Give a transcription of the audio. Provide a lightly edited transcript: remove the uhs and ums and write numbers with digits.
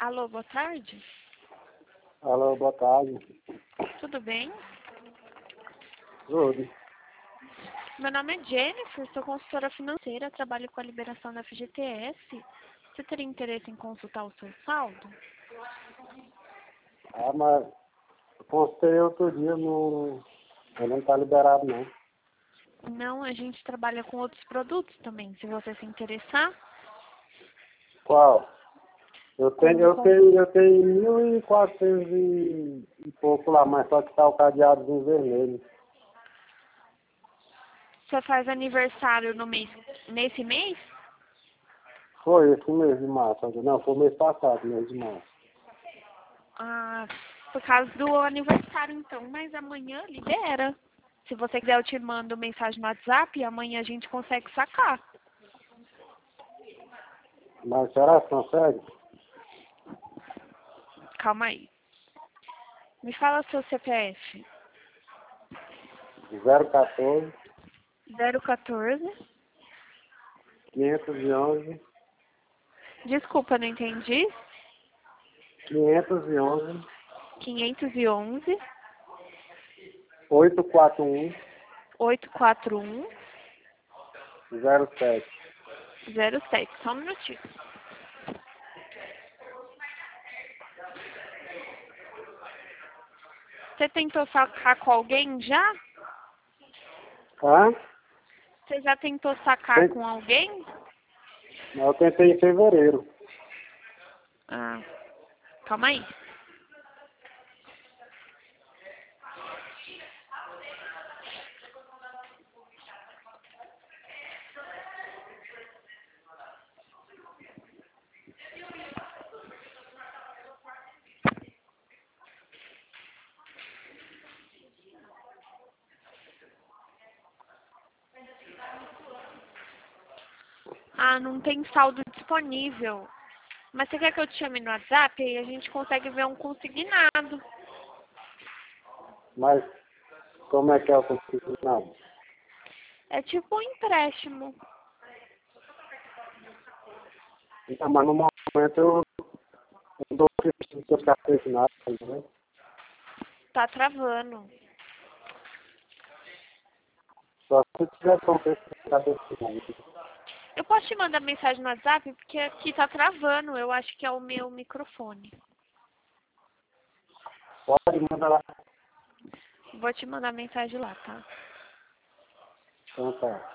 Alô, boa tarde. Alô, boa tarde. Tudo bem? Tudo. Meu nome é Jennifer, sou consultora financeira, trabalho com a liberação da FGTS. Você teria interesse em consultar o seu saldo? Ah, mas eu postei outro dia não tá liberado não. Não, a gente trabalha com outros produtos também, se você se interessar. Qual? Eu tenho Com- 1.400 e pouco lá, mas só que tá o cadeadozinho vermelho. Você faz aniversário nesse mês? Foi esse mês de março. Não, foi o mês passado, mês de março. Ah, por causa do aniversário então, mas amanhã libera. Se você quiser eu te mando mensagem no WhatsApp e amanhã a gente consegue sacar. Mas será que consegue? Calma aí. Me fala seu CPF. 014 014. 511 Desculpa, não entendi. 511 511 841 841 07. 07. Só um minutinho. Você tentou sacar com alguém já? Hã? Você já tentou sacar com alguém? Eu tentei em fevereiro. Ah, calma aí. Ah, não tem saldo disponível. Mas você quer que eu te chame no WhatsApp e a gente consegue ver um consignado? Mas como é que é o consignado? É tipo um empréstimo. Então, mas no momento eu não dou preciso ficar assinado, entendeu? Tá travando. Só se tiver contexto ficar assinado. Eu posso te mandar mensagem no WhatsApp porque aqui tá travando. Eu acho que é o meu microfone. Pode mandar lá. Vou te mandar mensagem lá, tá? Então tá.